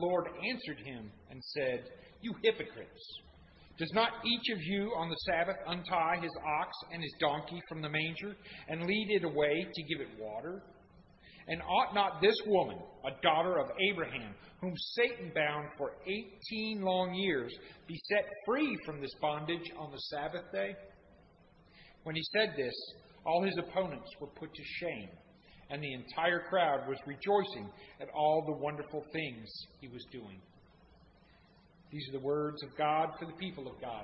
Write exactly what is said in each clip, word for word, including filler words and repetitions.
Lord answered him and said, "You hypocrites! Does not each of you on the Sabbath untie his ox and his donkey from the manger and lead it away to give it water? And ought not this woman, a daughter of Abraham, whom Satan bound for eighteen long years, be set free from this bondage on the Sabbath day?" When he said this, all his opponents were put to shame, and the entire crowd was rejoicing at all the wonderful things he was doing. These are the words of God for the people of God.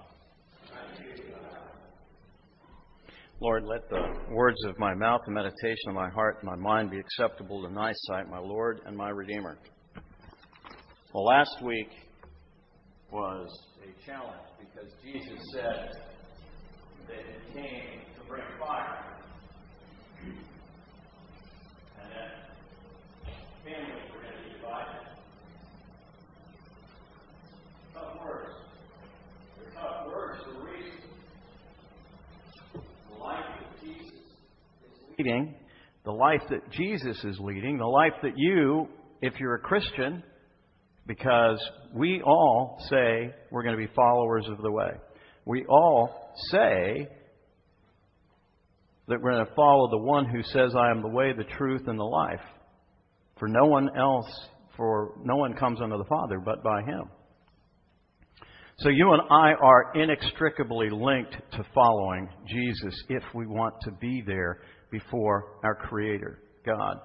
Lord, let the words of my mouth, the meditation of my heart, and my mind be acceptable in thy sight, my Lord and my Redeemer. Well, last week was a challenge because Jesus said that he came to bring fire. And that families were going to be divided. Tough words. They're tough words for a reason. The life that Jesus is leading, the life that Jesus is leading, the life that you, if you're a Christian, because we all say we're going to be followers of the way. We all say that we're going to follow the one who says, "I am the way, the truth, and the life." For no one else, for no one comes unto the Father but by him. So you and I are inextricably linked to following Jesus if we want to be there before our Creator, God.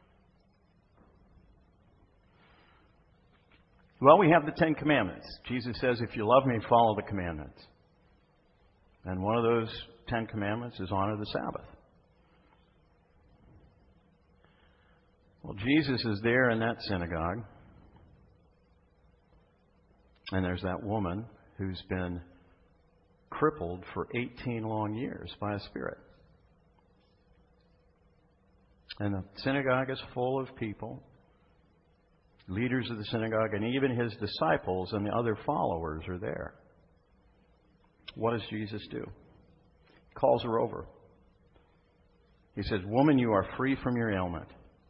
Well, we have the Ten Commandments. Jesus says, if you love me, follow the commandments. And one of those Ten Commandments is honor the Sabbath. Well, Jesus is there in that synagogue. And there's that woman who's been crippled for eighteen long years by a spirit. And the synagogue is full of people, leaders of the synagogue, and even his disciples and the other followers are there. What does Jesus do? He calls her over. He says, "Woman, you are free from your ailment."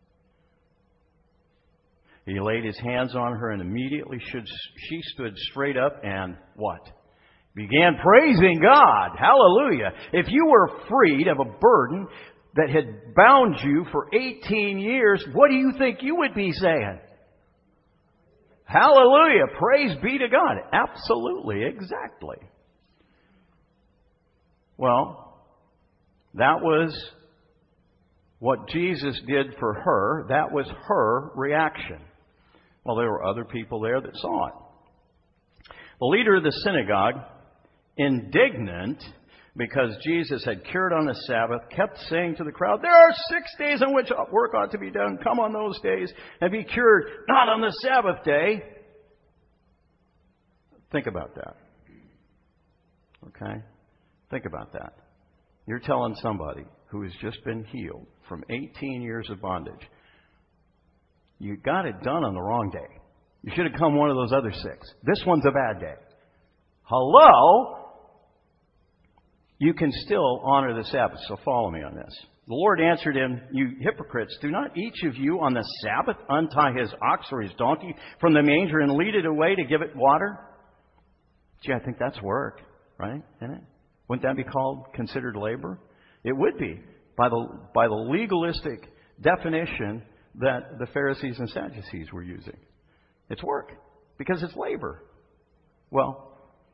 He laid his hands on her, and immediately she stood straight up and what? Began praising God. Hallelujah. If you were freed of a burden that had bound you for eighteen years, what do you think you would be saying? Hallelujah. Praise be to God. Absolutely. Exactly. Well, that was what Jesus did for her. That was her reaction. Well, there were other people there that saw it. The leader of the synagogue, indignant because Jesus had cured on the Sabbath, kept saying to the crowd, "There are six days on which work ought to be done. Come on those days and be cured, not on the Sabbath day." Think about that. Okay? Think about that. You're telling somebody who has just been healed from eighteen years of bondage, you got it done on the wrong day. You should have come one of those other six. This one's a bad day. Hello? You can still honor the Sabbath, so follow me on this. The Lord answered him, "You hypocrites, do not each of you on the Sabbath untie his ox or his donkey from the manger and lead it away to give it water?" Gee, I think that's work, right? Isn't it? Wouldn't that be called considered labor? It would be, by the by the legalistic definition that the Pharisees and Sadducees were using. It's work, because it's labor. Well,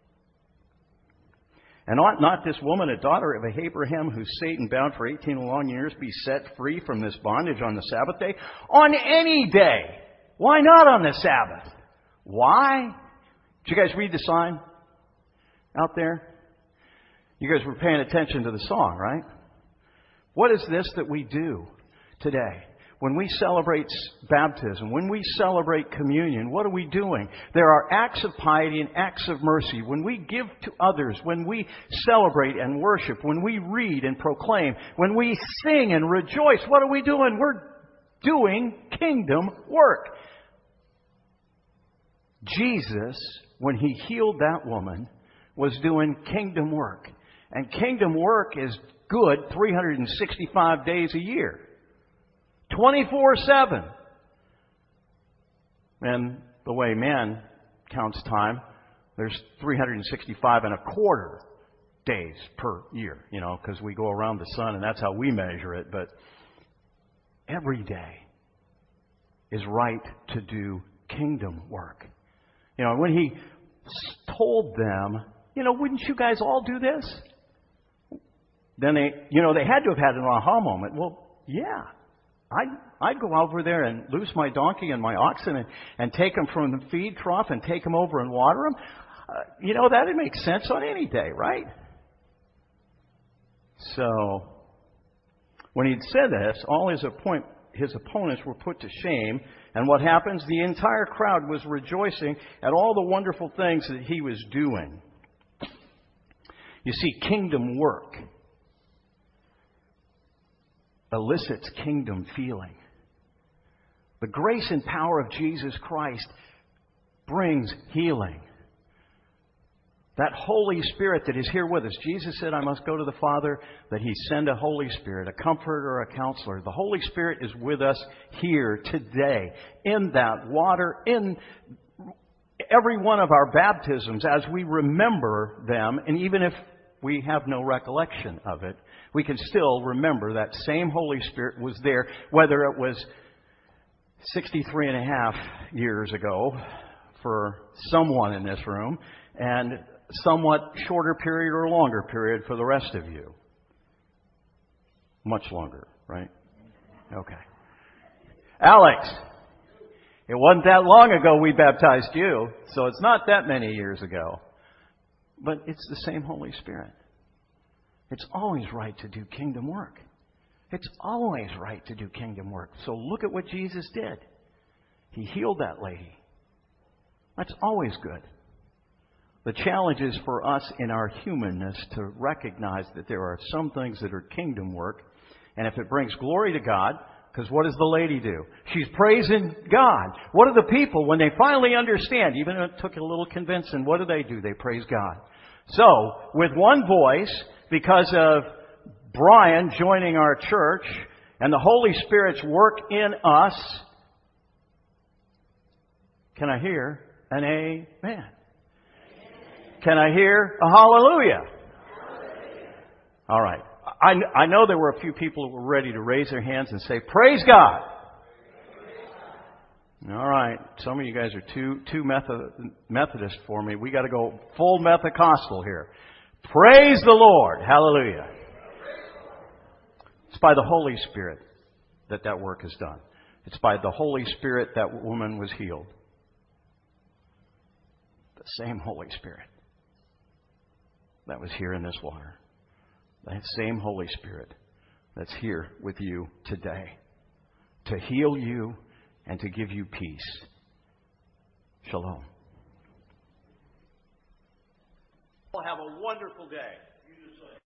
and ought not this woman, a daughter of Abraham, whom Satan bound for eighteen long years, be set free from this bondage on the Sabbath day? On any day. Why not on the Sabbath? Why? Did you guys read the sign out there? You guys were paying attention to the song, right? What is this that we do today? When we celebrate baptism, when we celebrate communion, what are we doing? There are acts of piety and acts of mercy. When we give to others, when we celebrate and worship, when we read and proclaim, when we sing and rejoice, what are we doing? We're doing kingdom work. Jesus, when he healed that woman, was doing kingdom work. And kingdom work is good three hundred sixty-five days a year. twenty-four seven. And the way man counts time, there's three hundred sixty-five and a quarter days per year, you know, because we go around the sun and that's how we measure it. But every day is right to do kingdom work. You know, when he told them, you know, wouldn't you guys all do this? Then they, you know, they had to have had an aha moment. Well, yeah, I'd, I'd go over there and loose my donkey and my oxen and, and take them from the feed trough and take them over and water them. Uh, you know, that would make sense on any day, right? So, when he'd said this, all his, appoint, his opponents were put to shame. And what happens? The entire crowd was rejoicing at all the wonderful things that he was doing. You see, kingdom work elicits kingdom feeling. The grace and power of Jesus Christ brings healing. That Holy Spirit that is here with us. Jesus said, I must go to the Father, that He send a Holy Spirit, a comforter or a counselor. The Holy Spirit is with us here today, in that water, in every one of our baptisms, as we remember them, and even if we have no recollection of it, we can still remember that same Holy Spirit was there, whether it was sixty-three and a half years ago for someone in this room, and somewhat shorter period or longer period for the rest of you. Much longer, right? Okay. Alex, it wasn't that long ago we baptized you, so it's not that many years ago. But it's the same Holy Spirit. It's always right to do kingdom work. It's always right to do kingdom work. So look at what Jesus did. He healed that lady. That's always good. The challenge is for us in our humanness to recognize that there are some things that are kingdom work. And if it brings glory to God, because what does the lady do? She's praising God. What do the people, when they finally understand, even if it took a little convincing, what do they do? They praise God. So, with one voice, because of Brian joining our church and the Holy Spirit's work in us, can I hear an amen? Can I hear a hallelujah? Hallelujah. All right. I, I know there were a few people who were ready to raise their hands and say, praise God. Praise God. All right. Some of you guys are too, too Method, Methodist for me. We got to go full Methocostal here. Praise the Lord. Hallelujah. It's by the Holy Spirit that that work is done. It's by the Holy Spirit that woman was healed. The same Holy Spirit that was here in this water. That same Holy Spirit that's here with you today to heal you and to give you peace. Shalom. Have a wonderful day.